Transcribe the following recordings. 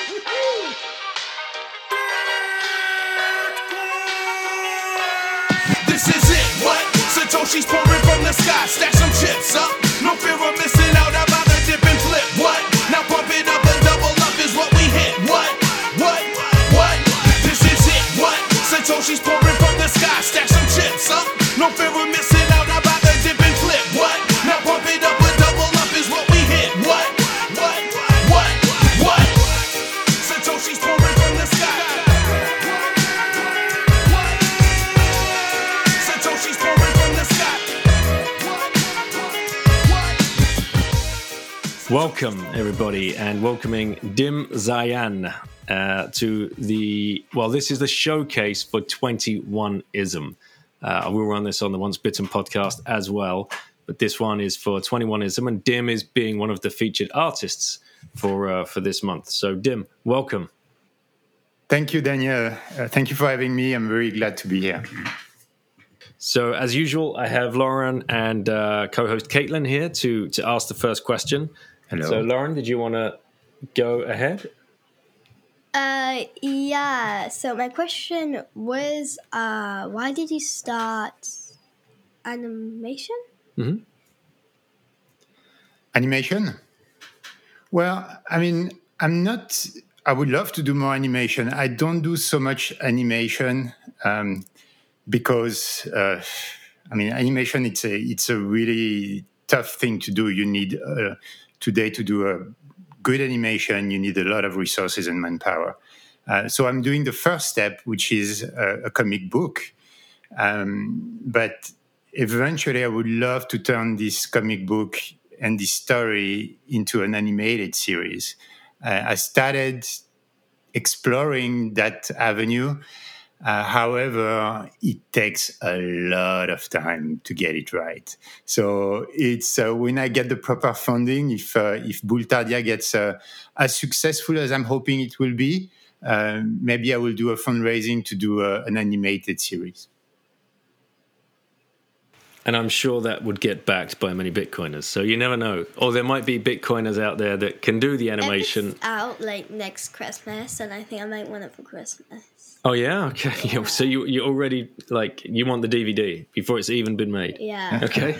This is it, what? Satoshi's pouring from the sky, stack some chips up. No fear of missing out, about to dip and flip, what? Now pump it up and double up is what we hit, what? This is it, what? Satoshi's pouring from the sky, stack some chips up. No fear of missing out, about to dip and flip, what? Now pump it up and double up is what we hit, what? Satoshi's pouring from the sky. Satoshi's pouring from the sky. Welcome, everybody, and welcoming Dim Zayan to the, well, this is the showcase for 21ism. We'll run this on the Once Bitten podcast as well, but this one is for 21ism, and Dim is being one of the featured artists for this month. So, Dim, welcome. Thank you, Daniel. Thank you for having me. I'm very glad to be here. So, as usual, I have Lauren and co-host Caitlin here to ask the first question. Hello. So, Lauren, did you want to go ahead? Yeah. So my question was, why did you start animation? Mm-hmm. Animation? Well, I mean, I would love to do more animation. I don't do so much animation because, animation, it's a really tough thing to do. You need, today to do a good animation, you need a lot of resources and manpower. So I'm doing the first step, which is a comic book. But eventually I would love to turn this comic book and this story into an animated series. I started exploring that avenue. However, it takes a lot of time to get it right. So it's when I get the proper funding, if Bultardia gets as successful as I'm hoping it will be, maybe I will do a fundraising to do an animated series. And I'm sure that would get backed by many Bitcoiners. So you never know. Or there might be Bitcoiners out there that can do the animation. It's out like next Christmas, and I think I might want it for Christmas. Oh, yeah? Okay. Yeah. So you already, you want the DVD before it's even been made? Yeah. Okay.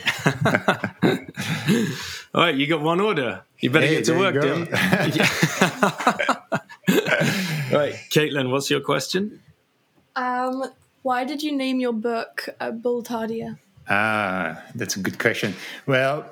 All right, you got one order. You better get to work, Dim. All right, Caitlin, what's your question? Why did you name your book Bultardia? That's a good question. Well,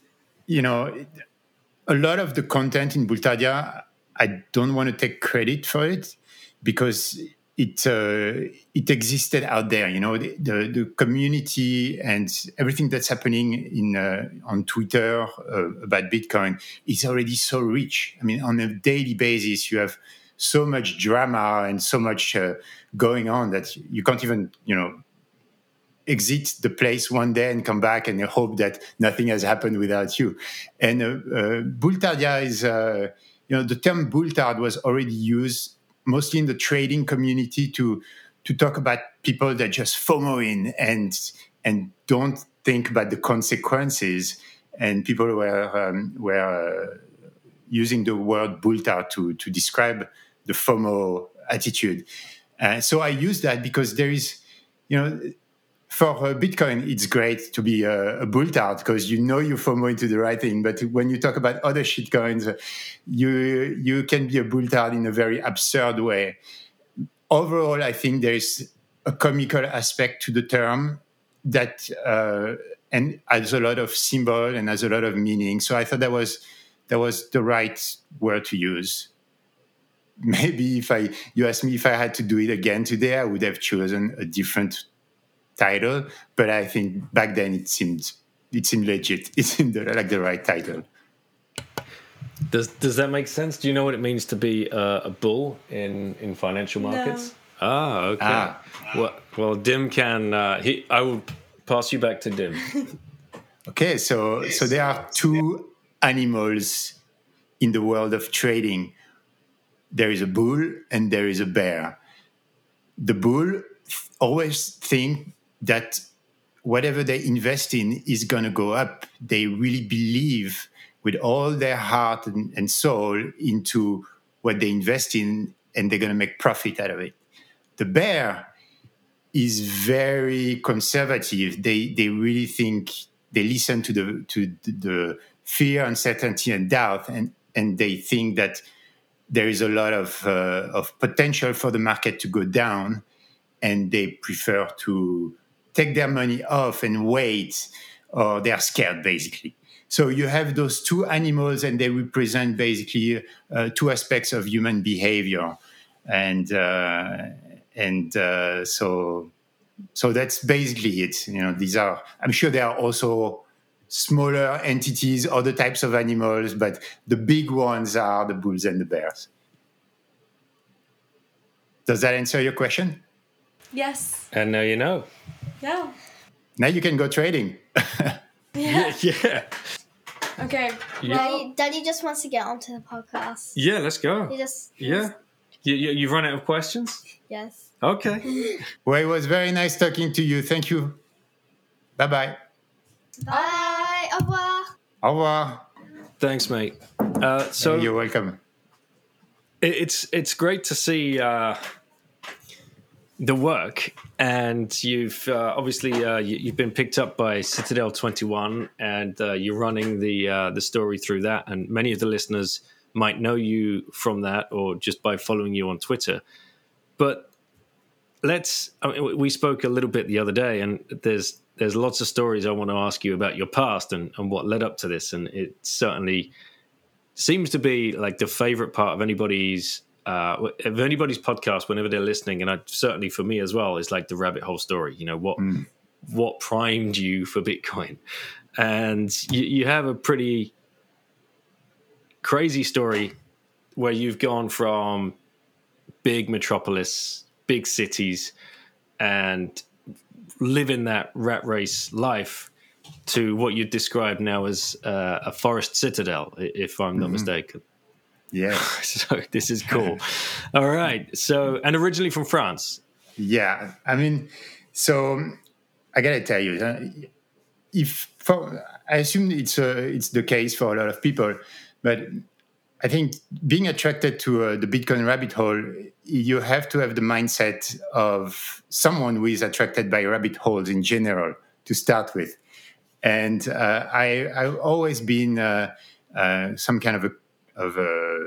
a lot of the content in Bultardia, I don't want to take credit for it because it existed out there. The community and everything that's happening on Twitter about Bitcoin is already so rich. I mean, on a daily basis, you have so much drama and so much going on that you can't even, exit the place one day and come back and hope that nothing has happened without you. And Bultardia is, the term Bultard was already used mostly in the trading community to talk about people that just FOMO in and don't think about the consequences. And people were using the word Bultard to describe the FOMO attitude. So I use that because there is, for Bitcoin, it's great to be a Bultard because you FOMO into the right thing. But when you talk about other shitcoins, you can be a Bultard in a very absurd way. Overall, I think there is a comical aspect to the term that and has a lot of symbol and has a lot of meaning. So I thought that was the right word to use. Maybe you asked me if I had to do it again today, I would have chosen a different title, but I think back then it seemed legit. It seemed like the right title. Does that make sense? Do you know what it means to be a bull in financial markets? No. Okay. Well, Dim can. I will pass you back to Dim. Okay, so there are two animals in the world of trading. There is a bull and there is a bear. The bull always think that whatever they invest in is going to go up. They really believe with all their heart and soul into what they invest in, and they're going to make profit out of it. The bear is very conservative. They really think, they listen to the fear, uncertainty, and doubt, and they think that there is a lot of potential for the market to go down, and they prefer to take their money off and wait, or they are scared, basically. So you have those two animals, and they represent basically two aspects of human behavior, and so that's basically it. These are. I'm sure there are also smaller entities, other types of animals, but the big ones are the bulls and the bears. Does that answer your question? Yes. And now you know. Yeah. Now you can go trading. Yeah. Okay. Daddy just wants to get onto the podcast. Yeah, let's go. He just You've run out of questions? yes. Okay. Well, it was very nice talking to you. Thank you. Bye-bye. Bye. Au revoir. Au revoir. Thanks, mate. So You're welcome. it's great to see the work, and you've obviously you've been picked up by Citadel 21, and you're running the story through that, and many of the listeners might know you from that or just by following you on Twitter. But we spoke a little bit the other day, and there's lots of stories I want to ask you about your past and what led up to this, and it certainly seems to be like the favorite part of anybody's podcast whenever they're listening, and certainly for me as well, is like the rabbit hole story. What primed you for Bitcoin, and you have a pretty crazy story where you've gone from big metropolis, big cities, and living that rat race life to what you describe now as a forest citadel, if I'm not mistaken. Yeah. So this is cool. All right. So, and originally from France. Yeah. I mean, so I gotta tell you, I assume it's the case for a lot of people, but I think being attracted to the Bitcoin rabbit hole, you have to have the mindset of someone who is attracted by rabbit holes in general to start with. And I've always been some kind of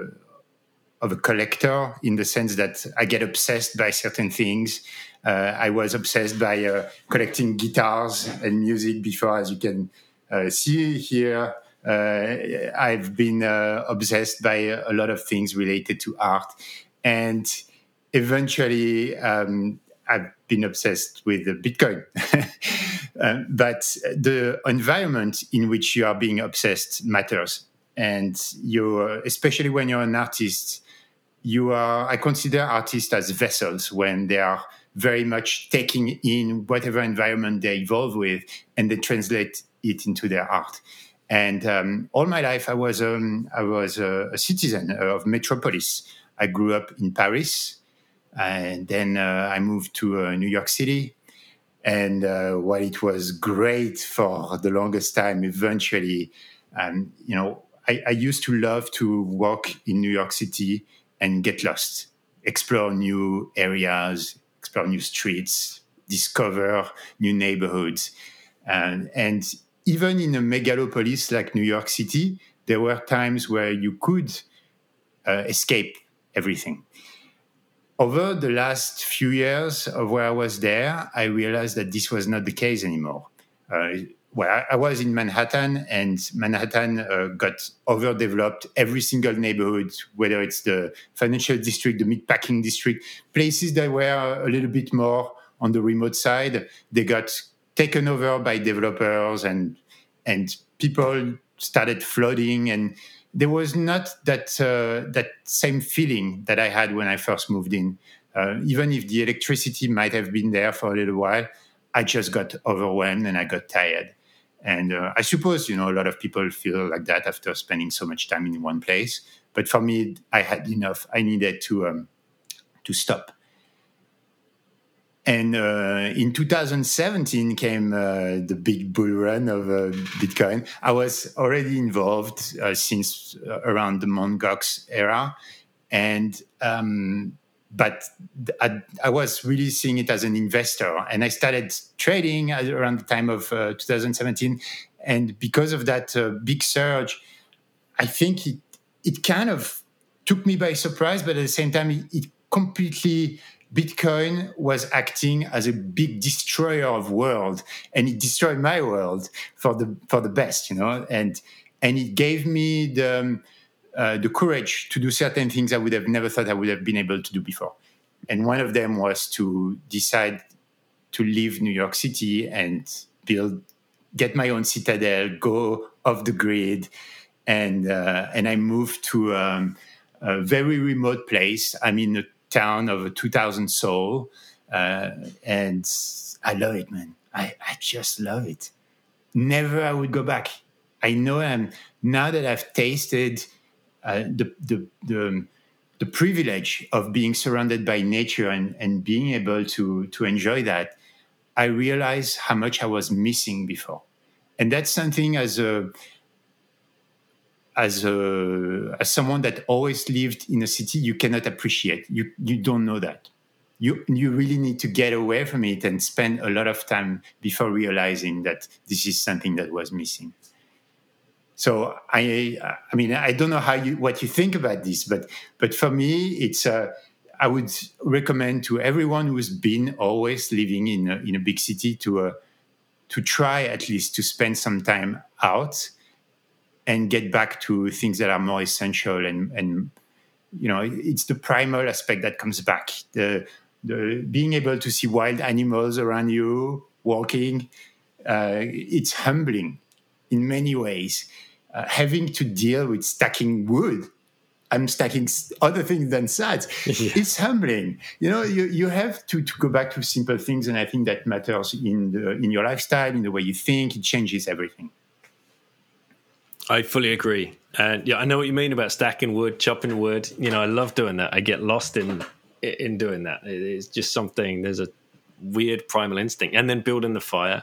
a collector, in the sense that I get obsessed by certain things. I was obsessed by collecting guitars and music before, as you can see here. I've been obsessed by a lot of things related to art. And eventually, I've been obsessed with Bitcoin. But the environment in which you are being obsessed matters. And especially when you're an artist, I consider artists as vessels when they are very much taking in whatever environment they evolve with, and they translate it into their art. And all my life, I was a citizen of Metropolis. I grew up in Paris, and then I moved to New York City. And while it was great for the longest time, eventually, I used to love to walk in New York City and get lost, explore new areas, explore new streets, discover new neighborhoods. And even in a megalopolis like New York City, there were times where you could escape everything. Over the last few years of where I was there, I realized that this was not the case anymore. I was in Manhattan, and Manhattan got overdeveloped. Every single neighborhood, whether it's the financial district, the meatpacking district, places that were a little bit more on the remote side, they got taken over by developers, and people started flooding, and there was not that same feeling that I had when I first moved in. Even if the electricity might have been there for a little while, I just got overwhelmed and I got tired. And I suppose, a lot of people feel like that after spending so much time in one place. But for me, I had enough. I needed to stop. And in 2017 came the big bull run of Bitcoin. I was already involved since around the Mt. Gox era. and but I was really seeing it as an investor, and I started trading around the time of 2017, and because of that big surge, I think it kind of took me by surprise, but at the same time, it completely, Bitcoin was acting as a big destroyer of world, and it destroyed my world for the best, and it gave me the courage to do certain things I would have never thought I would have been able to do before. And one of them was to decide to leave New York City and get my own citadel, go off the grid, and I moved to a very remote place. I'm in a town of 2,000 soul, and I love it, man. I just love it. Never I would go back. I know now that I've tasted the privilege of being surrounded by nature and being able to enjoy that, I realize how much I was missing before. And that's something as someone that always lived in a city, you cannot appreciate. You don't know that. You really need to get away from it and spend a lot of time before realizing that this is something that was missing. So I mean, I don't know what you think about this, but for me, it's I would recommend to everyone who's been always living in a big city to try at least to spend some time out and get back to things that are more essential, and it's the primal aspect that comes back. The being able to see wild animals around you walking, it's humbling in many ways. Having to deal with stacking wood, I'm stacking other things than sats. Yeah. It's humbling. You have to go back to simple things, and I think that matters in your lifestyle, in the way you think. It changes everything. I fully agree. And I know what you mean about stacking wood, chopping wood. I love doing that. I get lost in doing that. It's just something, there's a weird primal instinct. And then building the fire.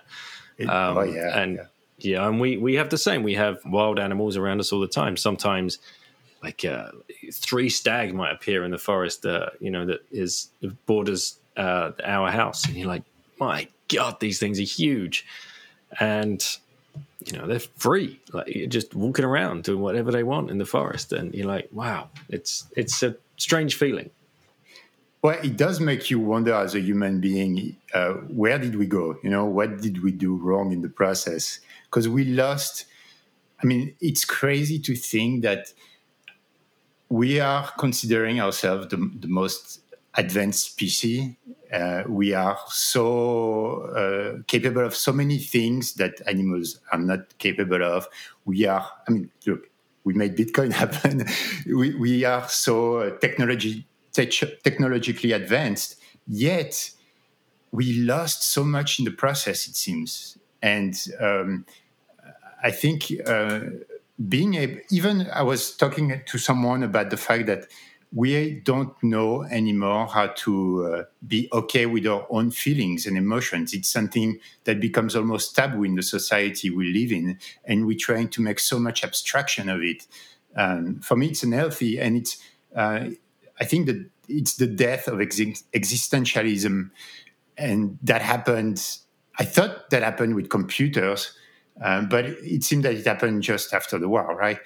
And we have the same. We have wild animals around us all the time. Sometimes like 3 stag might appear in the forest, that borders our house. And you're like, my God, these things are huge. And they're free, like just walking around doing whatever they want in the forest, and you're like, wow, it's a strange feeling. Well, it does make you wonder as a human being, where did we go? What did we do wrong in the process? Because we lost. I mean, it's crazy to think that we are considering ourselves the most advanced species. We are so capable of so many things that animals are not capable of. Look, we made Bitcoin happen. We are so technologically advanced, yet we lost so much in the process, it seems. And I think I was talking to someone about the fact that we don't know anymore how to be okay with our own feelings and emotions. It's something that becomes almost taboo in the society we live in, and we're trying to make so much abstraction of it. For me, it's unhealthy, and it's. I think that it's the death of existentialism, and that happened. I thought that happened with computers, but it seemed that it happened just after the war, right?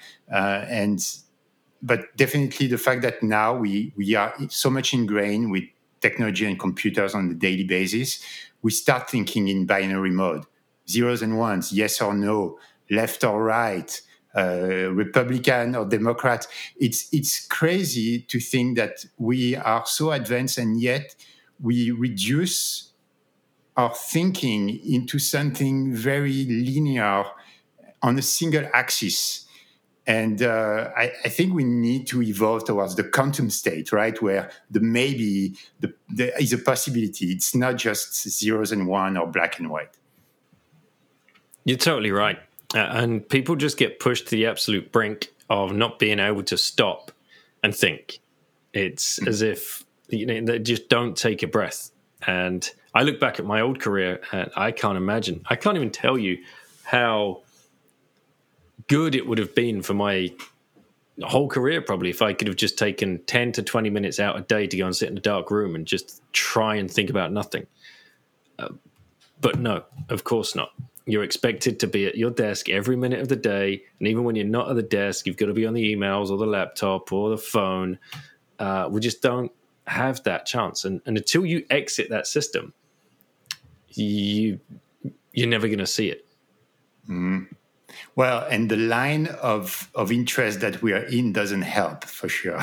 But definitely the fact that now we are so much ingrained with technology and computers on a daily basis, we start thinking in binary mode, zeros and ones, yes or no, left or right, Republican or Democrat. It's crazy to think that we are so advanced, and yet we reduce our thinking into something very linear on a single axis. And I think we need to evolve towards the quantum state, right, where there is a possibility. It's not just zeros and one or black and white. You're totally right. And people just get pushed to the absolute brink of not being able to stop and think. It's as if they just don't take a breath. And I look back at my old career, and I can't even tell you how good it would have been for my whole career probably if I could have just taken 10 to 20 minutes out a day to go and sit in a dark room and just try and think about nothing. But no, of course not. You're expected to be at your desk every minute of the day. And even when you're not at the desk, you've got to be on the emails or the laptop or the phone. We just don't have that chance. And until you exit that system, you're never going to see it. Well, and the line of interest that we are in doesn't help for sure.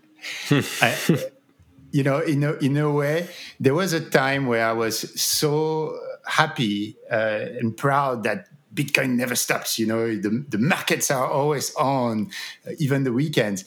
In a way, there was a time where I was so happy and proud that Bitcoin never stops. The markets are always on, even the weekends.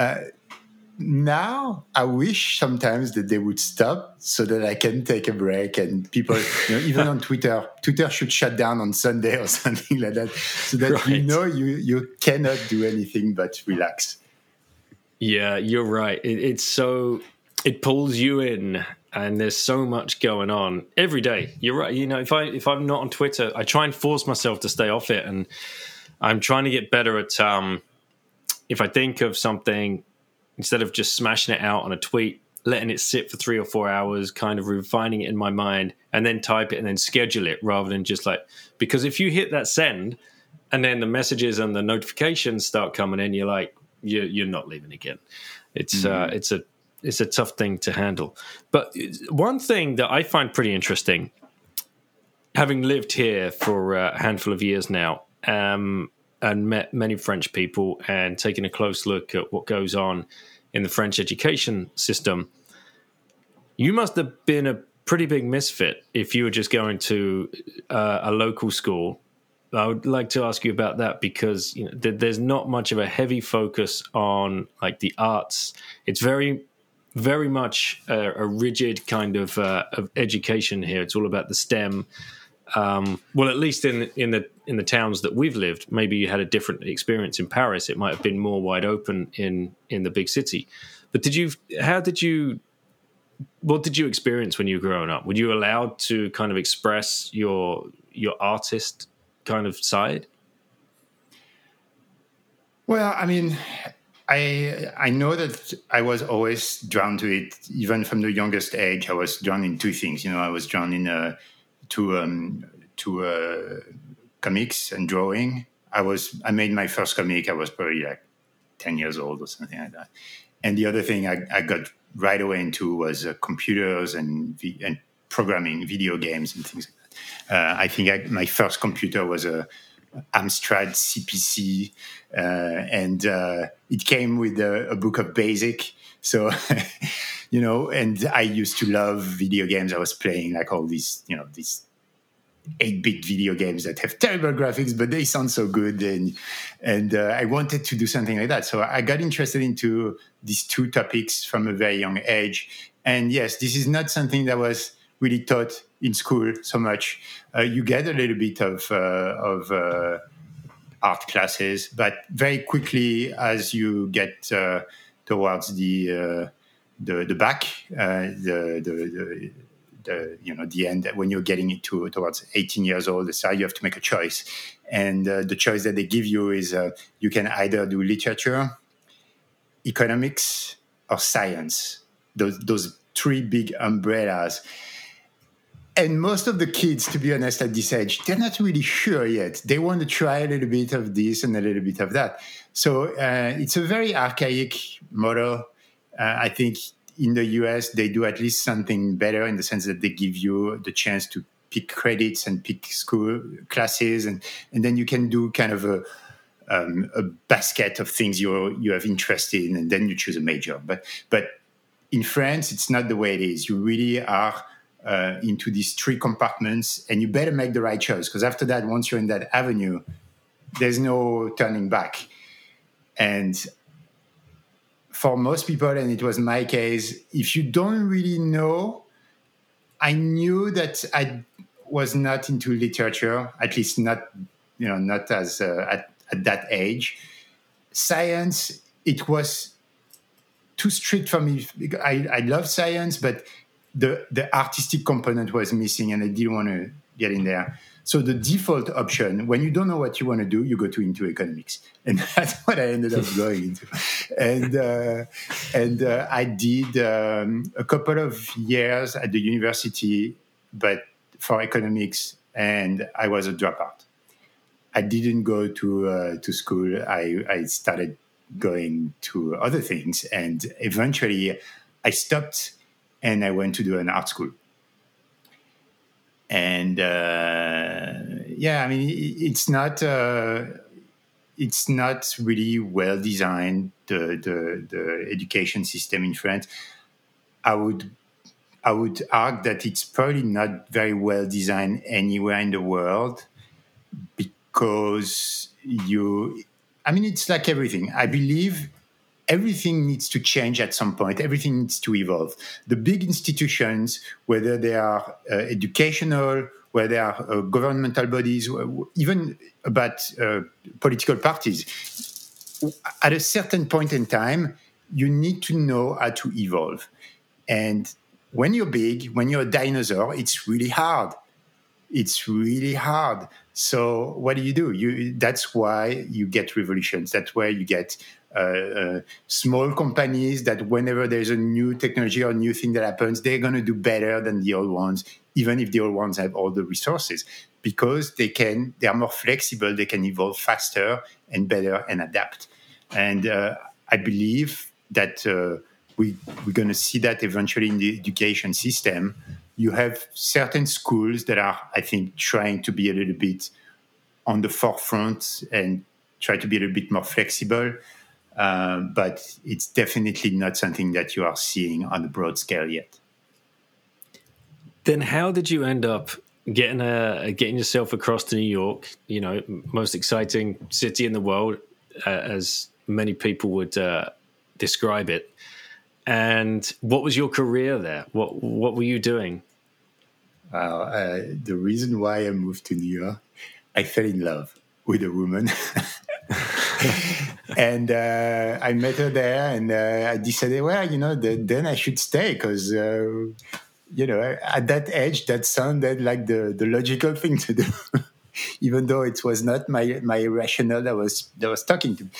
Now, I wish sometimes that they would stop so that I can take a break. And people, even on Twitter should shut down on Sunday or something like that, so that right. you cannot do anything but relax. Yeah, you're right. It pulls you in, and there's so much going on every day. You're right. If I'm not on Twitter, I try and force myself to stay off it, and I'm trying to get better at if I think of something, instead of just smashing it out on a tweet, letting it sit for 3 or 4 hours, kind of refining it in my mind, and then type it and then schedule it, rather than just because if you hit that send and then the messages and the notifications start coming in, you're like, you're not leaving again. It's a tough thing to handle. But one thing that I find pretty interesting, having lived here for a handful of years now, and met many French people and taken a close look at what goes on in the French education system, you must have been a pretty big misfit if you were just going to a local school. I would like to ask you about that, because there's not much of a heavy focus on the arts. It's very, very much a rigid kind of education here. It's all about the STEM. Well, at least in the towns that we've lived, maybe you had a different experience in Paris. It might have been more wide open in the big city. But what did you experience when you were growing up? Were you allowed to kind of express your artist kind of side? Well, I mean, I know that I was always drawn to it. Even from the youngest age, I was drawn in two things. I was drawn in to comics and drawing. I made my first comic. I was probably 10 years old or something like that. And the other thing I got right away into was computers and programming, video games and things like that. I think my first computer was a Amstrad CPC, and it came with a book of BASIC. So, and I used to love video games. I was playing all these 8-bit video games that have terrible graphics, but they sound so good. And I wanted to do something like that. So I got interested into these two topics from a very young age. And yes, this is not something that was really taught in school so much. You get a little bit of art classes, but very quickly as you get towards the back, the end, when you're getting towards 18 years old, so you have to make a choice. And the choice that they give you is you can either do literature, economics, or science. Those three big umbrellas. And most of the kids, to be honest, at this age, they're not really sure yet. They want to try a little bit of this and a little bit of that. So it's a very archaic model. I think in the US, they do at least something better in the sense that they give you the chance to pick credits and pick school classes. And then you can do kind of a basket of things you have interest in, and then you choose a major. But in France, it's not the way it is. You really are into these three compartments, and you better make the right choice, because after that, once you're in that avenue, there's no turning back. And for most people, and it was my case, if you don't really know, I knew that I was not into literature, at least not as at that age. Science, it was too strict for me. I love science, but the artistic component was missing, and I didn't want to get in there. So the default option, when you don't know what you want to do, you go into economics, and that's what I ended up going into. And I did a couple of years at the university, but for economics, and I was a dropout. I didn't go to school. I started going to other things, and eventually I stopped, and I went to do an art school. And I mean, it's not really well designed. The education system in France, I would argue that it's probably not very well designed anywhere in the world, because it's like everything. I believe everything needs to change at some point. Everything needs to evolve. The big institutions, whether they are educational, whether they are governmental bodies, even about political parties, at a certain point in time, you need to know how to evolve. And when you're big, when you're a dinosaur, it's really hard. It's really hard. So what do? That's why you get revolutions. That's why you get small companies that whenever there's a new technology or a new thing that happens, they're going to do better than the old ones, even if the old ones have all the resources, because they are more flexible, they can evolve faster and better and adapt. And I believe that we're going to see that eventually in the education system. You have certain schools that are, I think, trying to be a little bit on the forefront and try to be a little bit more flexible. But it's definitely not something that you are seeing on a broad scale yet. Then how did you end up getting yourself across to New York? You know, most exciting city in the world, as many people would describe it. And what was your career there? What were you doing? The reason why I moved to New York, I fell in love with a woman. And I met her there, and I decided, then I should stay, because, at that age, that sounded like the logical thing to do, even though it was not my rationale that was talking to me.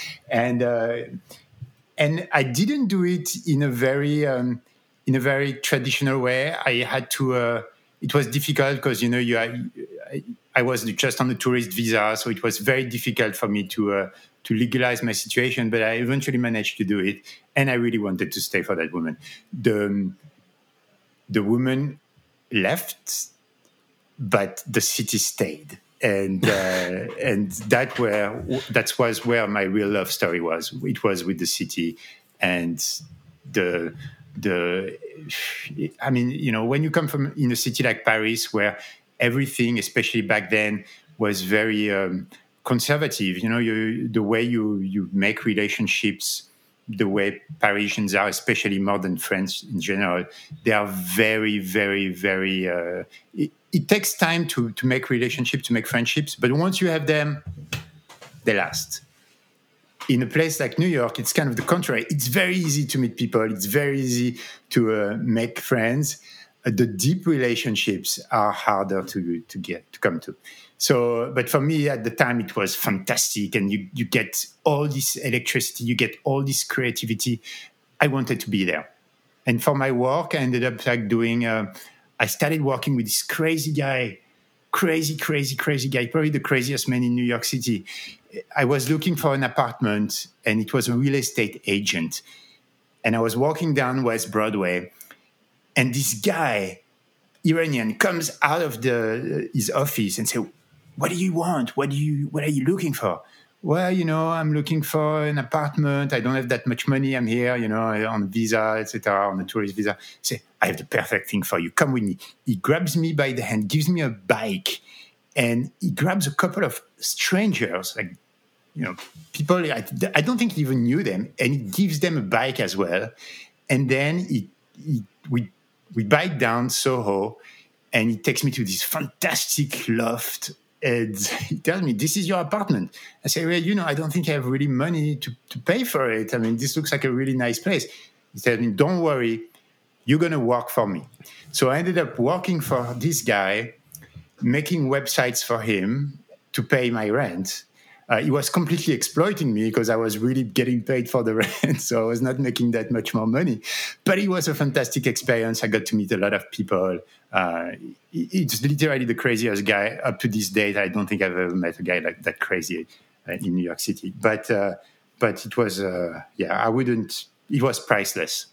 And I didn't do it in a very traditional way. I had to. It was difficult because I was just on a tourist visa, so it was very difficult for me to legalize my situation. But I eventually managed to do it, and I really wanted to stay for that woman. The woman left, but the city stayed. And that was where my real love story was. It was with the city, and when you come from in a city like Paris, where everything, especially back then, was very conservative. The way you make relationships, the way Parisians are, especially modern French in general, they are very, very, very. It takes time to make relationships, to make friendships, but once you have them, they last. In a place like New York, it's kind of the contrary. It's very easy to meet people. It's very easy to make friends. The deep relationships are harder to come to. So, but for me at the time, it was fantastic, and you get all this electricity, you get all this creativity. I wanted to be there, and for my work, I ended up doing. I started working with this crazy guy, crazy guy, probably the craziest man in New York City. I was looking for an apartment, and it was a real estate agent. And I was walking down West Broadway, and this guy, Iranian, comes out of his office and says, "What do you want? What are you looking for?" "Well, I'm looking for an apartment. I don't have that much money. I'm here, on visa, etc., on a tourist visa." I say, "I have the perfect thing for you. Come with me." He grabs me by the hand, gives me a bike, and he grabs a couple of strangers, people I don't think he even knew them, and he gives them a bike as well. And then we bike down Soho, and he takes me to this fantastic loft. And he tells me, "This is your apartment." I say, "Well, I don't think I have really money to pay for it. I mean, this looks like a really nice place." He tells me, "Don't worry, you're going to work for me." So I ended up working for this guy. making websites for him to pay my rent. He was completely exploiting me because I was really getting paid for the rent, so I was not making that much more money. But it was a fantastic experience. I got to meet a lot of people. It's literally the craziest guy up to this date. I don't think I've ever met a guy like that crazy in New York City. But it was, I wouldn't. It was priceless.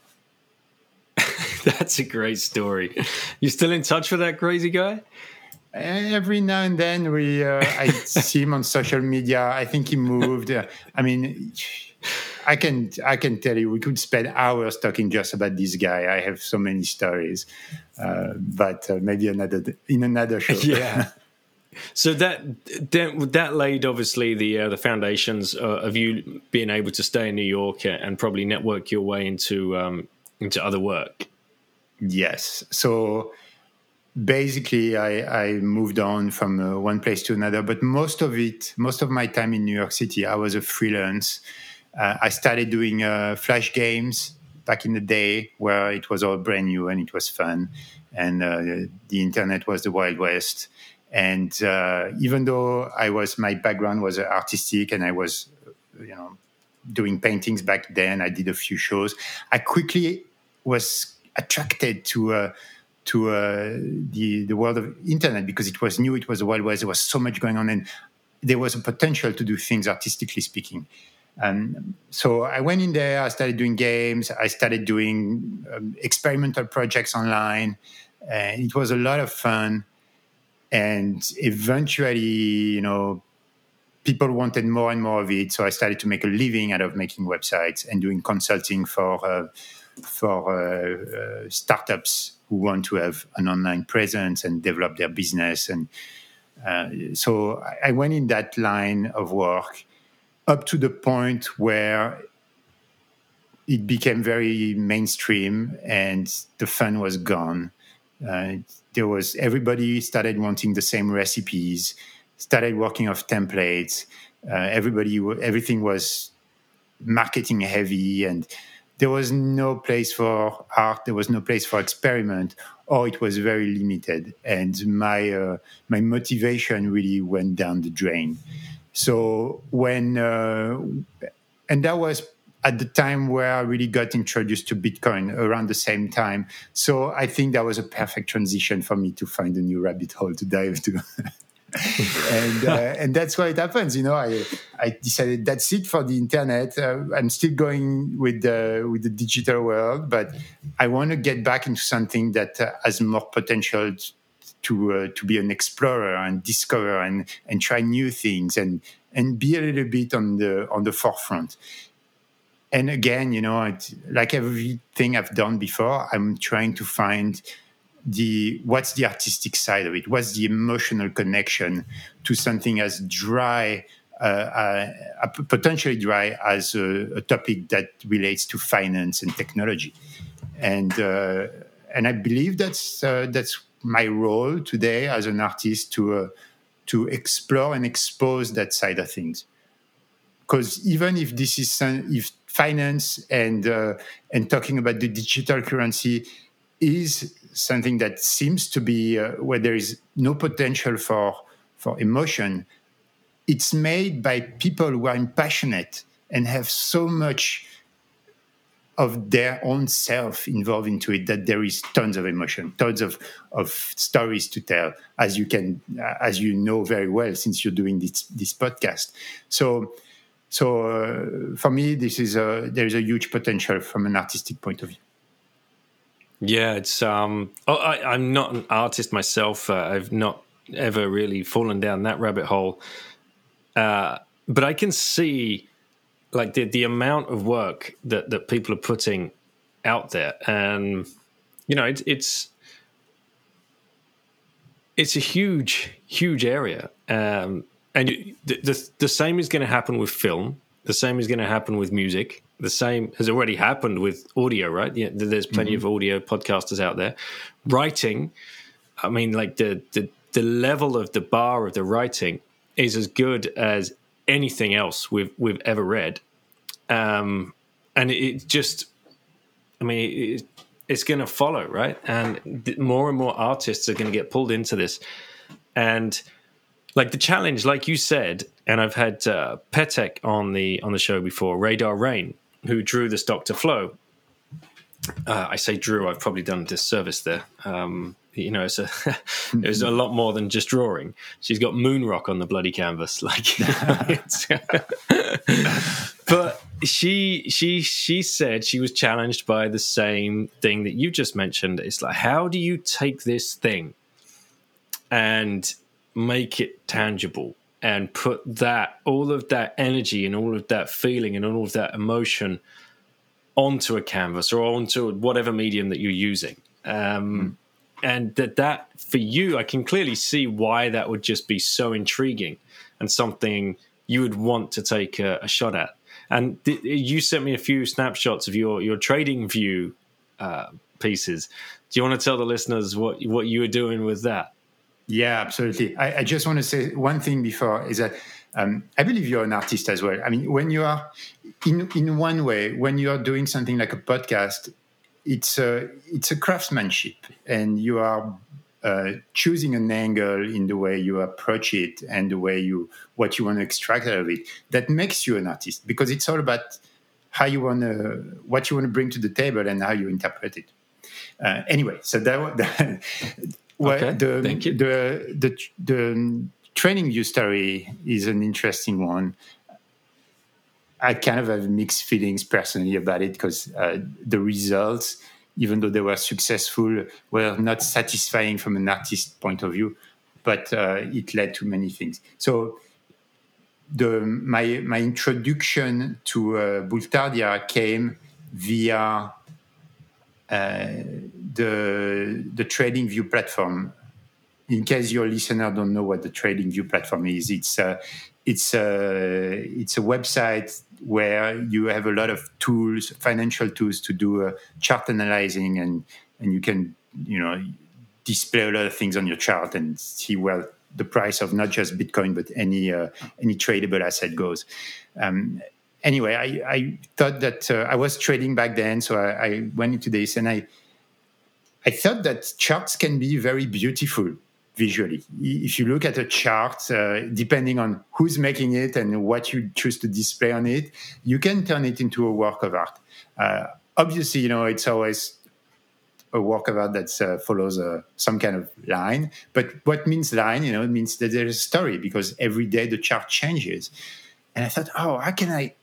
That's a great story. You still in touch with that crazy guy? Every now and then I see him on social media. I think he moved. I mean, I can tell you we could spend hours talking just about this guy. I have so many stories, but maybe in another show. Yeah. So that laid obviously the foundations of you being able to stay in New York and probably network your way into other work. Yes. So basically, I moved on from one place to another, but most of my time in New York City, I was a freelance. I started doing Flash games back in the day where it was all brand new and it was fun. And the internet was the Wild West. And even though my background was artistic and I was, doing paintings back then, I did a few shows. I quickly was attracted to the world of internet because it was new, it was the Wild West, there was so much going on, and there was a potential to do things artistically speaking. So I went in there, I started doing games, I started doing experimental projects online, and it was a lot of fun. And eventually, people wanted more and more of it, so I started to make a living out of making websites and doing consulting for startups who want to have an online presence and develop their business. And so I went in that line of work up to the point where it became very mainstream and the fun was gone. Everybody started wanting the same recipes, started working off templates. Everything was marketing heavy, and there was no place for art. There was no place for experiment, or it was very limited. And my motivation really went down the drain. So and that was at the time where I really got introduced to Bitcoin around the same time. So I think that was a perfect transition for me to find a new rabbit hole to dive to. And that's why it happens. I decided that's it for the internet. I'm still going with the digital world, but I want to get back into something that has more potential to be an explorer and discover and try new things and be a little bit on the forefront. And again, like everything I've done before, I'm trying to find what's the artistic side of it? What's the emotional connection to something as dry, potentially dry as a topic that relates to finance and technology? And I believe that's my role today as an artist to explore and expose that side of things. Because even if this is if finance and talking about the digital currency is something that seems to be where there is no potential for emotion, it's made by people who are passionate and have so much of their own self involved into it that there is tons of emotion, tons of stories to tell, as you know very well since you're doing this podcast. So for me, there is a huge potential from an artistic point of view. Yeah, it's I'm not an artist myself. I've not ever really fallen down that rabbit hole, but I can see like the amount of work that people are putting out there, and it's a huge area, and the same is going to happen with film. The same is going to happen with music. The same has already happened with audio, right? Yeah, there's plenty of audio podcasters out there. Writing, I mean, like the level of the bar of the writing is as good as anything else we've ever read, and it just, I mean, it's going to follow, right? And more and more artists are going to get pulled into this. And like the challenge, like you said, and I've had Petek on the show before, Radar Rain, who drew this Dr. Flow. I say drew, I've probably done a disservice there. It's a lot more than just drawing. She's got moon rock on the bloody canvas. But she said she was challenged by the same thing that you just mentioned. It's like, how do you take this thing and make it tangible and put all of that energy and all of that feeling and all of that emotion onto a canvas or onto whatever medium that you're using? And that for you, I can clearly see why that would just be so intriguing and something you would want to take a shot at. And you sent me a few snapshots of your trading view pieces. Do you want to tell the listeners what you were doing with that? Yeah, absolutely. I just want to say one thing before is that I believe you're an artist as well. I mean, when you are in one way, when you are doing something like a podcast, it's a craftsmanship, and you are choosing an angle in the way you approach it and the way what you want to extract out of it. That makes you an artist, because it's all about what you want to bring to the table and how you interpret it. Anyway, so that okay, thank you. The training view story is an interesting one. I kind of have mixed feelings personally about it, because the results, even though they were successful, were not satisfying from an artist point of view, but it led to many things. So my introduction to Bultardia came via the TradingView platform. In case your listener don't know what the TradingView platform is, it's a website where you have a lot of tools, financial tools, to do chart analyzing, and you can display a lot of things on your chart and see where the price of not just Bitcoin but any tradable asset goes. Anyway, I thought that I was trading back then, so I went into this, and I thought that charts can be very beautiful visually. If you look at a chart, depending on who's making it and what you choose to display on it, you can turn it into a work of art. Obviously, it's always a work of art that follows some kind of line. But what means line? It means that there's a story, because every day the chart changes. And I thought, how can I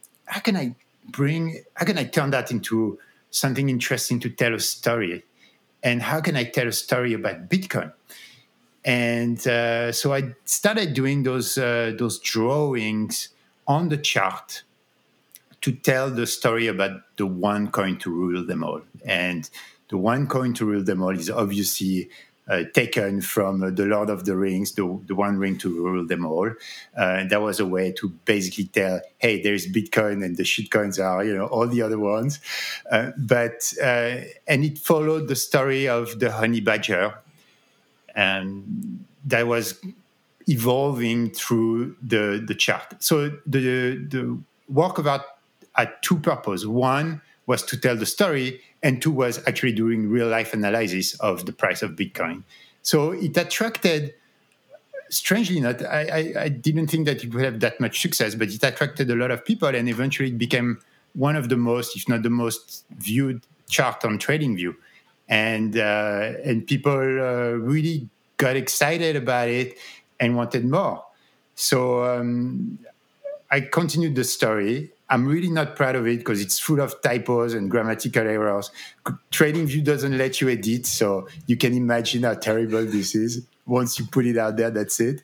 turn that into something interesting to tell a story? And how can I tell a story about Bitcoin? And so I started doing those drawings on the chart to tell the story about the one coin to rule them all. And the one coin to rule them all is obviously taken from the Lord of the Rings, the one ring to rule them all. That was a way to basically tell, hey, there's Bitcoin and the shitcoins are, all the other ones. And it followed the story of the honey badger, and that was evolving through the chart. So the work of art had two purposes. One was to tell the story, and two was actually doing real life analysis of the price of Bitcoin. So it attracted, strangely enough, I didn't think that it would have that much success, but it attracted a lot of people, and eventually it became one of the most, if not the most viewed chart on TradingView. And people really got excited about it and wanted more. So I continued the story. I'm really not proud of it, because it's full of typos and grammatical errors. TradingView doesn't let you edit, so you can imagine how terrible this is. Once you put it out there, that's it.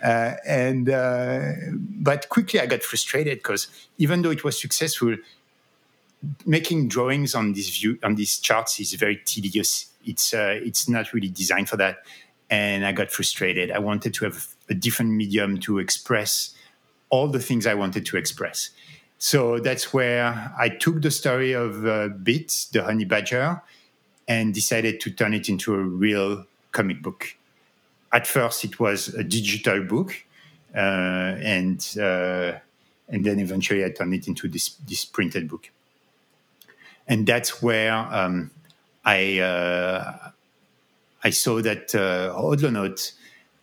But quickly I got frustrated, because even though it was successful, making drawings on these charts is very tedious. It's not really designed for that, and I got frustrated. I wanted to have a different medium to express all the things I wanted to express. So that's where I took the story of Bit, the honey badger, and decided to turn it into a real comic book. At first, it was a digital book, and then eventually I turned it into this printed book. And that's where I saw that Hodlonaut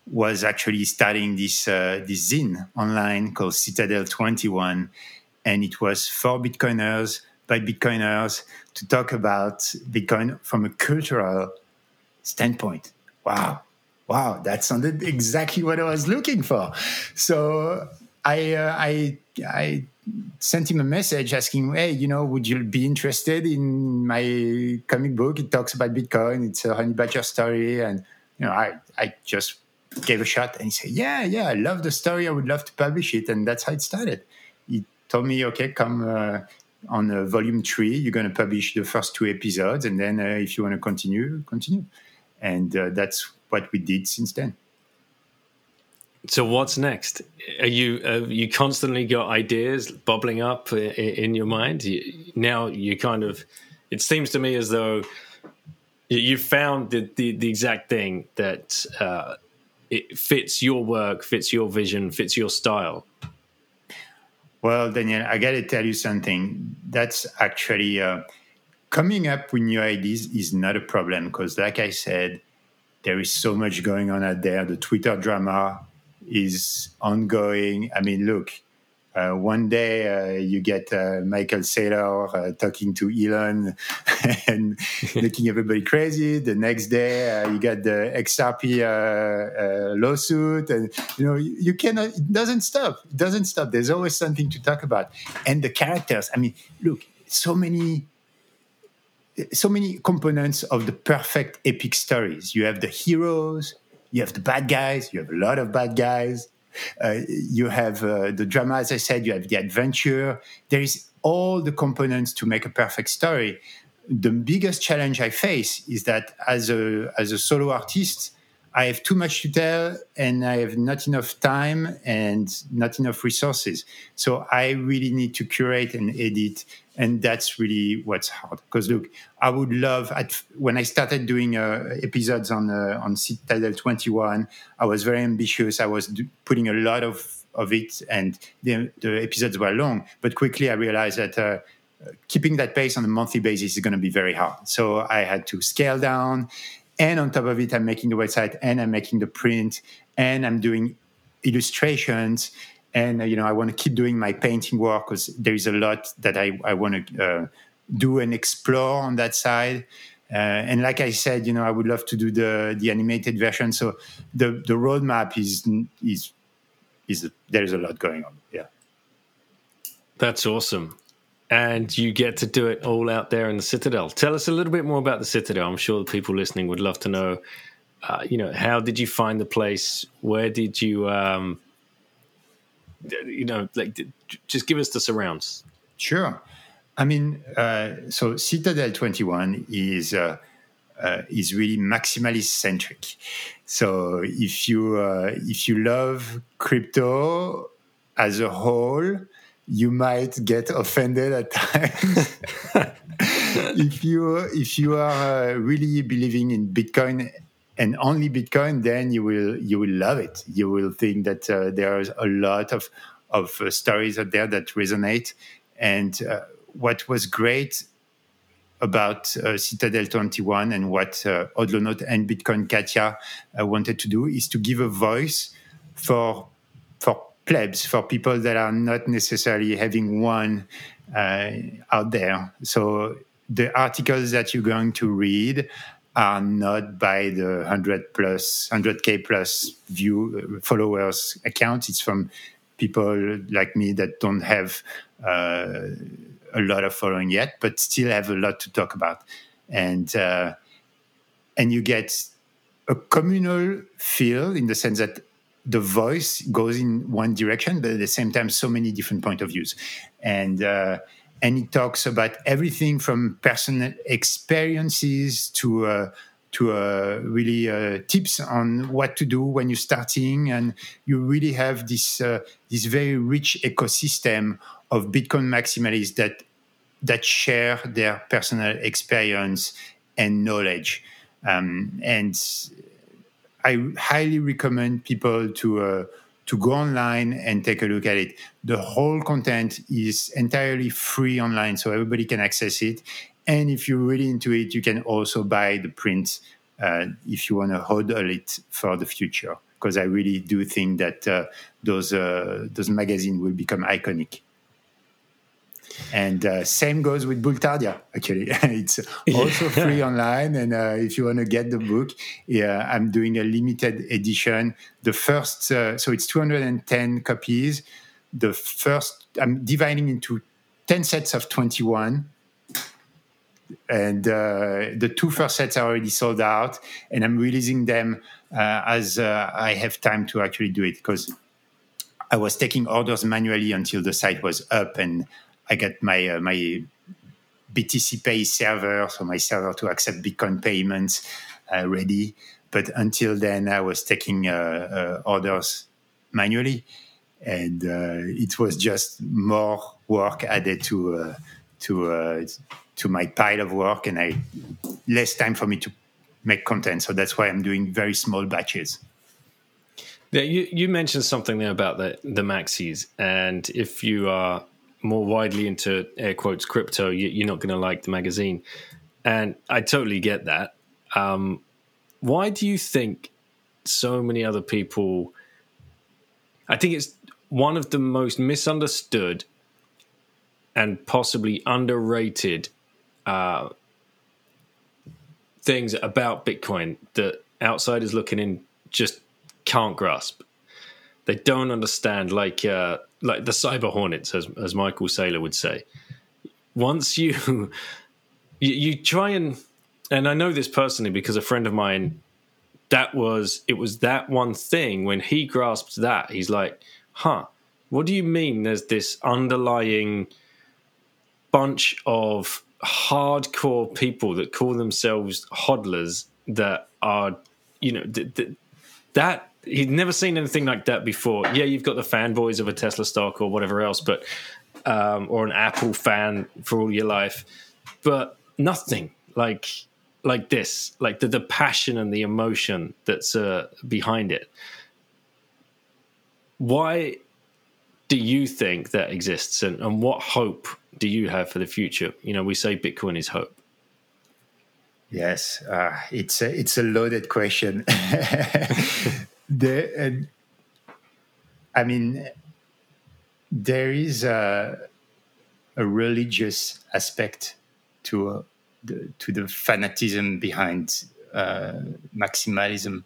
was actually starting this zine online called Citadel 21, and it was for Bitcoiners by Bitcoiners to talk about Bitcoin from a cultural standpoint. Wow, that sounded exactly what I was looking for. So I sent him a message asking, hey, would you be interested in my comic book? It talks about Bitcoin. It's a Honey Badger story. And, I just gave a shot. And he said, yeah, I love the story. I would love to publish it. And that's how it started. He told me, okay, come on volume 3. You're going to publish the first 2 episodes. And then if you want to continue. And that's what we did since then. So what's next? You constantly got ideas bubbling up in your mind? Now you kind of, it seems to me as though you found the exact thing that it fits your work, fits your vision, fits your style. Well, Daniel, I got to tell you something. That's actually coming up with new ideas is not a problem because, like I said, there is so much going on out there. The Twitter drama is ongoing. I mean, look, one day you get Michael Saylor talking to Elon and making everybody crazy. The next day you got the XRP lawsuit, and you cannot. It doesn't stop. There's always something to talk about. And the characters. I mean, look, so many components of the perfect epic stories. You have the heroes, you have the bad guys, you have a lot of bad guys. You have the drama, as I said, you have the adventure. There is all the components to make a perfect story. The biggest challenge I face is that as a solo artist, I have too much to tell and I have not enough time and not enough resources. So I really need to curate and edit. And that's really what's hard. Because look, I would love, when I started doing episodes on Citadel 21, I was very ambitious. I was putting a lot of it, and the episodes were long. But quickly I realized that keeping that pace on a monthly basis is going to be very hard. So I had to scale down. And on top of it, I'm making the website and I'm making the print and I'm doing illustrations. And, I want to keep doing my painting work because there is a lot that I want to do and explore on that side. And like I said, I would love to do the animated version. So the roadmap is there's a lot going on. Yeah. That's awesome. And you get to do it all out there in the Citadel. Tell us a little bit more about the Citadel. I'm sure the people listening would love to know, how did you find the place? Where did you, just give us the surrounds. Sure. I mean, so Citadel 21 is really maximalist centric. So if you love crypto as a whole, you might get offended at times. If you are really believing in Bitcoin and only Bitcoin, then you will love it. You will think that there is a lot of stories out there that resonate. And what was great about Citadel 21 and what Odlonaut and Bitcoin Katia wanted to do is to give a voice for plebs, for people that are not necessarily having one out there. So the articles that you're going to read are not by the 100K plus followers accounts. It's from people like me that don't have a lot of following yet, but still have a lot to talk about. And you get a communal feel in the sense that the voice goes in one direction, but at the same time, so many different point of views. And it talks about everything from personal experiences to really tips on what to do when you're starting. And you really have this very rich ecosystem of Bitcoin maximalists that share their personal experience and knowledge. And I highly recommend people to go online and take a look at it. The whole content is entirely free online, so everybody can access it. And if you're really into it, you can also buy the print if you want to hodl it for the future. because I really do think that those magazines will become iconic. And same goes with Bultardia, actually. It's also free online. And if you want to get the book, I'm doing a limited edition. The first, so it's 210 copies. The first, I'm dividing into 10 sets of 21. And the two first sets are already sold out. And I'm releasing them as I have time to actually do it, because I was taking orders manually until the site was up, and I got my BTC Pay server, so my server to accept Bitcoin payments, ready. But until then, I was taking orders manually, and it was just more work added to my pile of work, and less time for me to make content. So that's why I'm doing very small batches. Yeah, you mentioned something there about the maxis, and if you are more widely into air quotes crypto, you're not going to like the magazine, and I totally get that. Why do you think so many other people? I think it's one of the most misunderstood and possibly underrated things about Bitcoin that outsiders looking in just can't grasp. They don't understand, like the cyber hornets, as Michael Saylor would say. Once you try and I know this personally because a friend of mine, it was that one thing when he grasped that, he's like, what do you mean there's this underlying bunch of hardcore people that call themselves hodlers that are, that he'd never seen anything like that before. Yeah, you've got the fanboys of a Tesla stock or whatever else, but or an Apple fan for all your life, but nothing like this, like the passion and the emotion that's behind it. Why do you think that exists, and what hope do you have for the future? We say Bitcoin is hope. Yes, it's a loaded question. There is a religious aspect to the fanatism behind maximalism.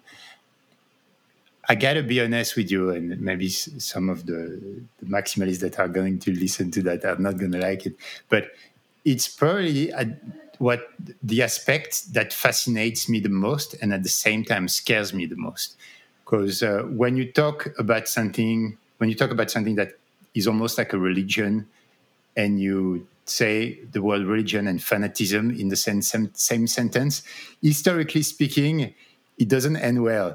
I gotta be honest with you, and maybe some of the maximalists that are going to listen to that are not going to like it, but it's probably what the aspect that fascinates me the most, and at the same time scares me the most. Because when you talk about something that is almost like a religion, and you say the word religion and fanatism in the same sentence, historically speaking, it doesn't end well.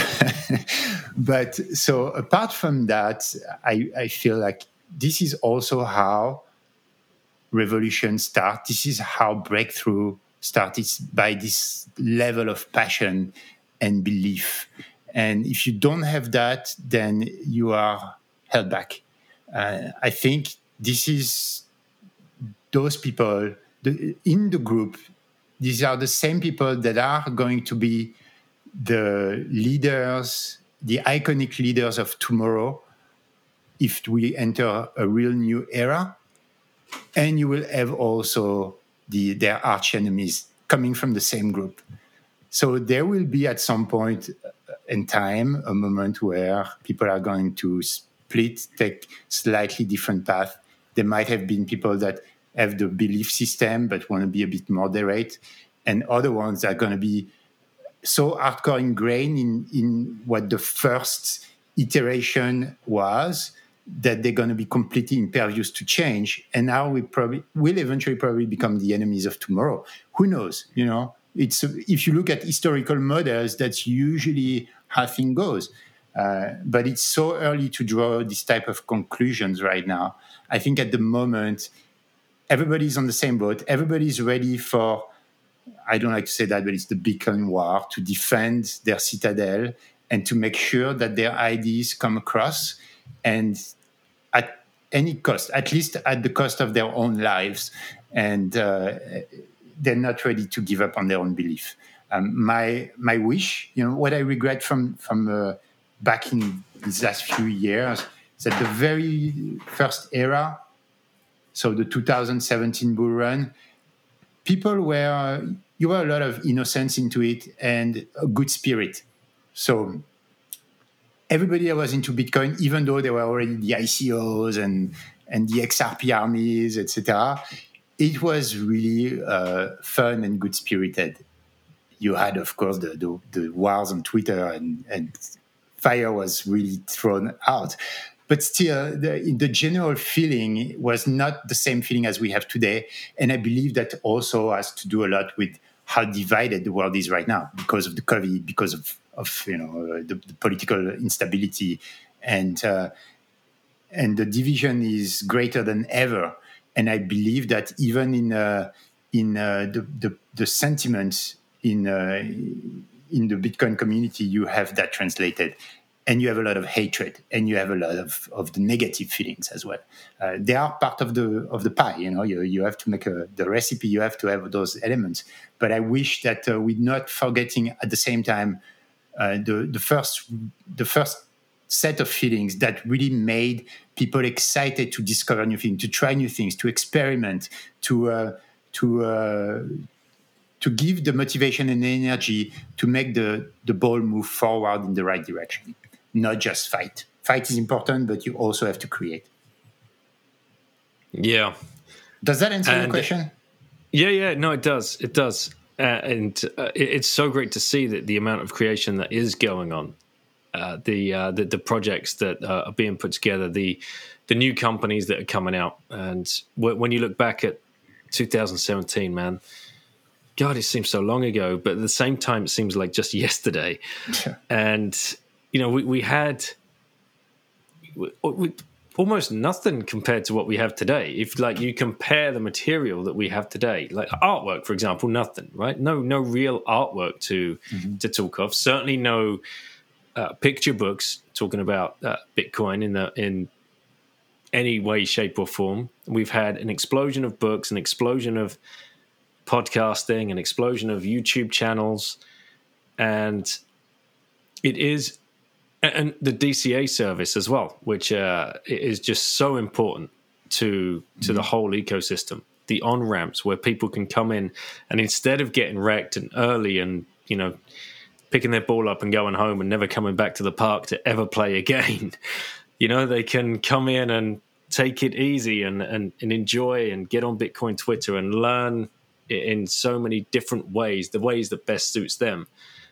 But so apart from that, I feel like this is also how revolution starts. This is how breakthrough starts. It's by this level of passion and belief. And if you don't have that, then you are held back. I think this is those people in the group. These are the same people that are going to be the leaders, the iconic leaders of tomorrow, if we enter a real new era. And you will have also their arch enemies coming from the same group. So there will be at some point in time a moment where people are going to split, take slightly different path. There might have been people that have the belief system but want to be a bit moderate, and other ones are going to be so hardcore ingrained in what the first iteration was that they're going to be completely impervious to change. And now we will eventually probably become the enemies of tomorrow. Who knows? It's if you look at historical models, that's usually how things goes. But it's so early to draw this type of conclusions right now. I think at the moment, everybody's on the same boat. Everybody's ready for, I don't like to say that, but it's the Bitcoin war, to defend their citadel and to make sure that their ideas come across, and at any cost, at least at the cost of their own lives. And they're not ready to give up on their own belief. My wish, what I regret from back in these last few years is that the very first era, so the 2017 bull run, you were a lot of innocence into it and a good spirit. So everybody was into Bitcoin, even though there were already the ICOs and the XRP armies, etc. It was really fun and good spirited. You had, of course, the wars on Twitter and fire was really thrown out. But still, the general feeling was not the same feeling as we have today. And I believe that also has to do a lot with how divided the world is right now because of the COVID, because of the political instability, and the division is greater than ever. And I believe that even in the sentiment in the Bitcoin community, you have that translated. And you have a lot of hatred, and you have a lot of the negative feelings as well. They are part of the pie. You have to make the recipe. You have to have those elements. But I wish that we're not forgetting at the same time the first set of feelings that really made people excited to discover new things, to try new things, to experiment, to give the motivation and energy to make the ball move forward in the right direction. Not just fight. Fight is important, but you also have to create. Yeah. Does that answer your question? Yeah. No, it does. It does. It's so great to see that the amount of creation that is going on, the projects that are being put together, the new companies that are coming out. And when you look back at 2017, man, God, it seems so long ago, but at the same time, it seems like just yesterday. Yeah. And we had almost nothing compared to what we have today. If you compare the material that we have today, like artwork, for example, nothing, right? No real artwork to talk of. Certainly no picture books talking about Bitcoin in any way, shape, or form. We've had an explosion of books, an explosion of podcasting, an explosion of YouTube channels, and it is. And the DCA service as well, which is just so important to the whole ecosystem. The on-ramps where people can come in and instead of getting wrecked and early and, picking their ball up and going home and never coming back to the park to ever play again, they can come in and take it easy and enjoy and get on Bitcoin Twitter and learn in so many different ways, the ways that best suits them.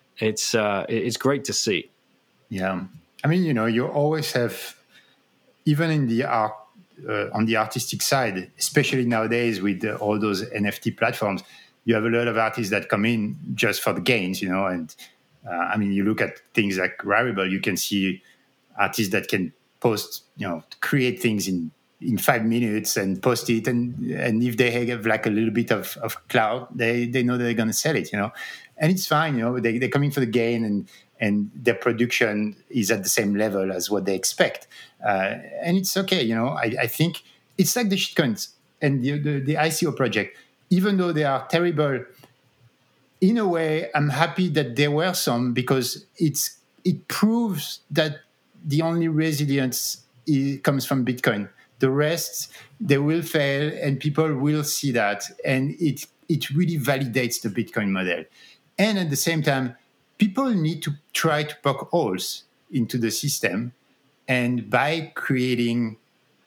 It's great to see. Yeah, I mean, you always have, even in the art, on the artistic side, especially nowadays with all those NFT platforms, you have a lot of artists that come in just for the gains, and I mean, you look at things like Rarible, you can see artists that can post, create things in 5 minutes and post it, and if they have like a little bit of clout, they know they're going to sell it, and it's fine, they're coming for the gain, and their production is at the same level as what they expect. And it's okay, I think it's like the shitcoins and the ICO project. Even though they are terrible, in a way, I'm happy that there were some because it proves that the only resilience comes from Bitcoin. The rest, they will fail and people will see that. And it really validates the Bitcoin model. And at the same time, people need to try to poke holes into the system, and by trying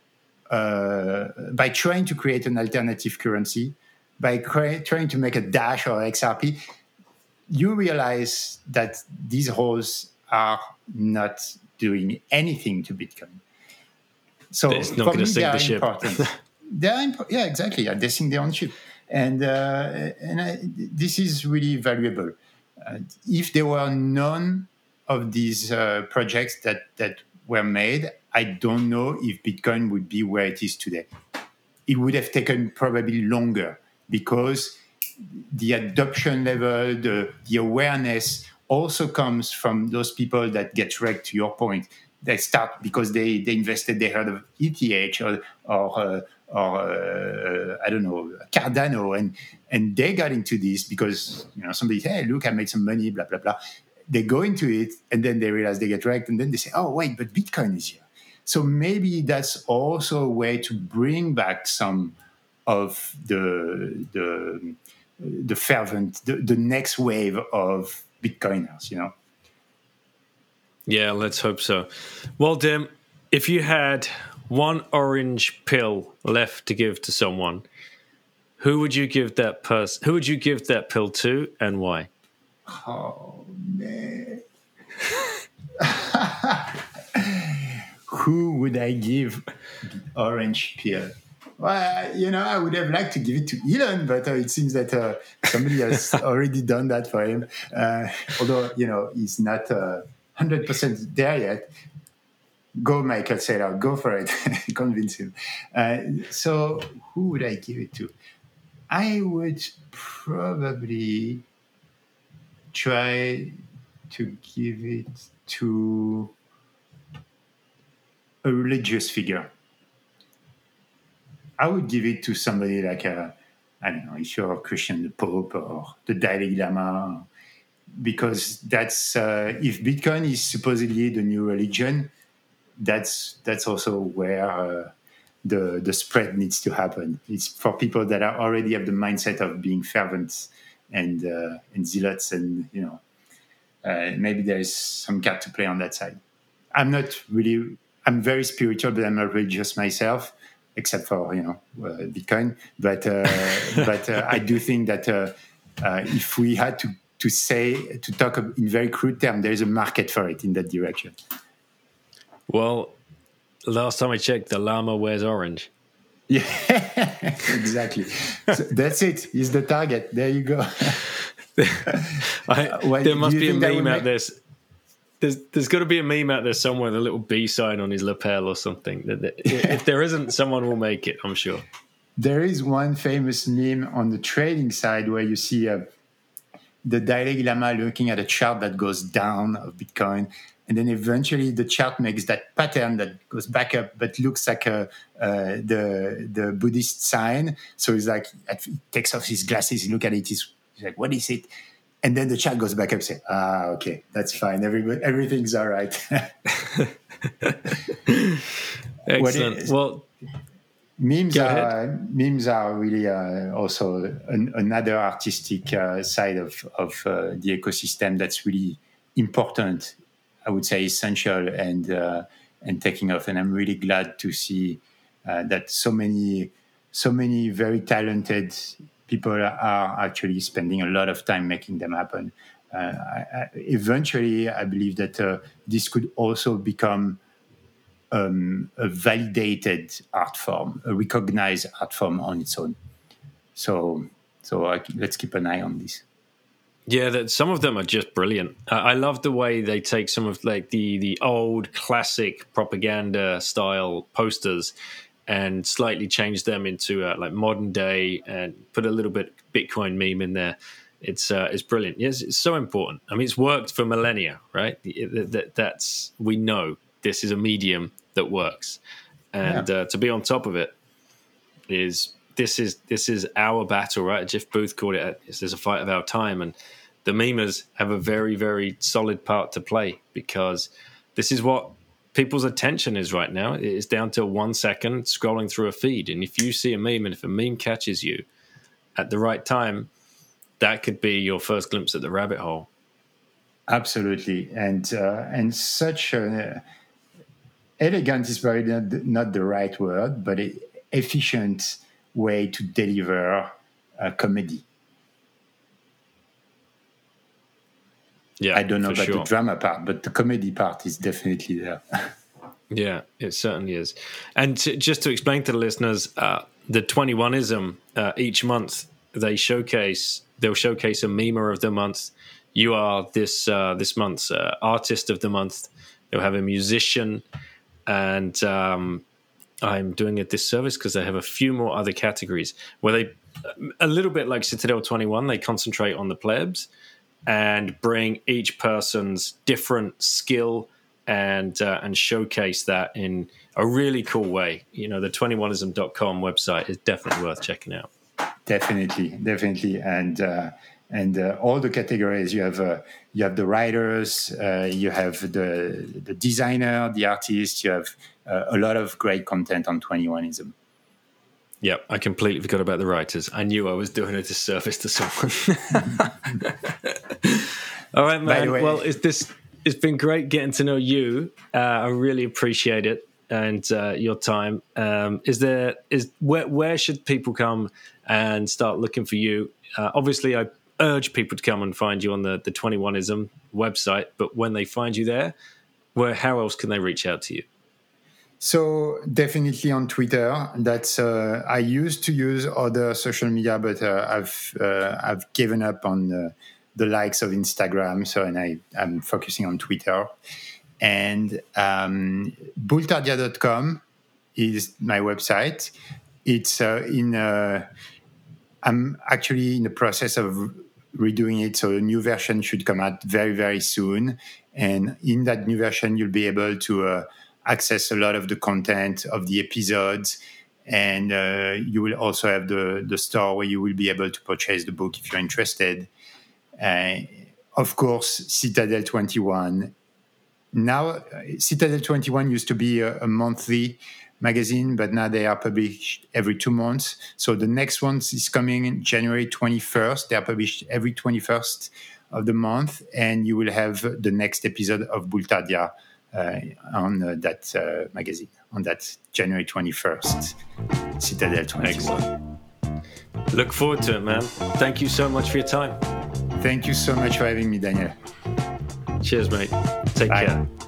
to create an alternative currency, by trying to make a Dash or XRP, you realize that these holes are not doing anything to Bitcoin. So it's not going to sink the ship. Yeah, exactly. They sink their own ship, and this is really valuable. If there were none of these projects that were made, I don't know if Bitcoin would be where it is today. It would have taken probably longer because the adoption level, the awareness also comes from those people that get wrecked, to your point. They start because they invested, they heard of ETH or I don't know, Cardano, and they got into this because somebody said, hey, look, I made some money, blah blah blah. they go into it, and then they realize they get wrecked, and then they say, "Oh, wait, but Bitcoin is here." So maybe that's also a way to bring back some of the fervent, the next wave of Bitcoiners, you know. Yeah, let's hope so. Well, Dim, if you had one orange pill left to give to someone, who would you give that person? Who would you give that pill to, and why? Oh man. Who would I give the orange pill? Well, you know, I would have liked to give it to Elon, but it seems that somebody has already done that for him. Although, you know, he's not 100% there yet. Go, Michael Saylor, go for it. Convince him. So who would I give it to? I would probably try to give it to a religious figure. I would give it to somebody like I don't know, if you're a Christian, the Pope or the Dalai Lama, because that's if Bitcoin is supposedly the new religion, that's also where the spread needs to happen. It's for people that are already have the mindset of being fervent and zealots, and you know, maybe there is some card to play on that side. I'm very spiritual, but I'm not religious myself, except for, you know, Bitcoin. But I do think that if we had to talk in very crude terms, there is a market for it in that direction. Well, last time I checked, the llama wears orange. Yeah, exactly. So that's it. He's the target. There you go. There must be a meme out there. There's got to be a meme out there somewhere with a little B sign on his lapel or something. If there isn't, someone will make it, I'm sure. There is one famous meme on the trading side where you see the Dalai Lama looking at a chart that goes down of Bitcoin, and then eventually the chart makes that pattern that goes back up, but looks like the Buddhist sign. So he's like, he takes off his glasses, he looks at it, he's like, "What is it?" And then the chart goes back up, say, okay, that's fine. Everything's all right. Excellent. Well, memes are really also another artistic side of the ecosystem that's really important. I would say essential and taking off. And I'm really glad to see that so many very talented people are actually spending a lot of time making them happen. Eventually, I believe that this could also become a validated art form, a recognized art form on its own. So let's keep an eye on this. Yeah, some of them are just brilliant. I love the way they take some of like the old classic propaganda style posters and slightly change them into like modern day and put a little bit Bitcoin meme in there. It's brilliant. Yes, it's so important. I mean, it's worked for millennia, right? That's we know this is a medium that works, and to be on top of it is this is our battle, right? Jeff Booth called it. There's a fight of our time, and the memers have a very, very solid part to play because this is what people's attention is right now. It's down to 1 second scrolling through a feed. And if you see a meme and if a meme catches you at the right time, that could be your first glimpse at the rabbit hole. Absolutely. And such elegant is probably not the right word, but an efficient way to deliver comedy. Yeah, I don't know about the drama part, but the comedy part is definitely there. Yeah, it certainly is. And just to explain to the listeners, the 21ism, each month they'll showcase a memer of the month. You are this month's artist of the month. They'll have a musician, and I'm doing a disservice because they have a few more other categories where they, a little bit like Citadel 21, they concentrate on the plebs and bring each person's different skill and showcase that in a really cool way. You know, the 21ism.com website is definitely worth checking out. Definitely. And and all the categories. You have the writers, you have the designer, the artist. You have a lot of great content on 21ism. Yeah, I completely forgot about the writers. I knew I was doing a disservice to someone. All right, man. By the way, well, it's been great getting to know you. I really appreciate it and your time. Where should people come and start looking for you? Obviously, I urge people to come and find you on the 21ism website. But when they find you there, how else can they reach out to you? So definitely on Twitter. That's I used to use other social media, but I've given up on the likes of Instagram. So I'm focusing on Twitter. And Bultardia.com is my website. It's I'm actually in the process of redoing it. So a new version should come out very, very soon. And in that new version, you'll be able to access a lot of the content of the episodes, and you will also have the store where you will be able to purchase the book if you're interested. Of course, Citadel 21. Now, Citadel 21 used to be a monthly magazine, but now they are published every 2 months. So the next one is coming in January 21st. They are published every 21st of the month, and you will have the next episode of Bultardia on that magazine on that January 21st, Citadel 21. Excellent. Look forward to it, man. Thank you so much for your time. Thank you so much for having me, Daniel. Cheers, mate. Take Bye. care.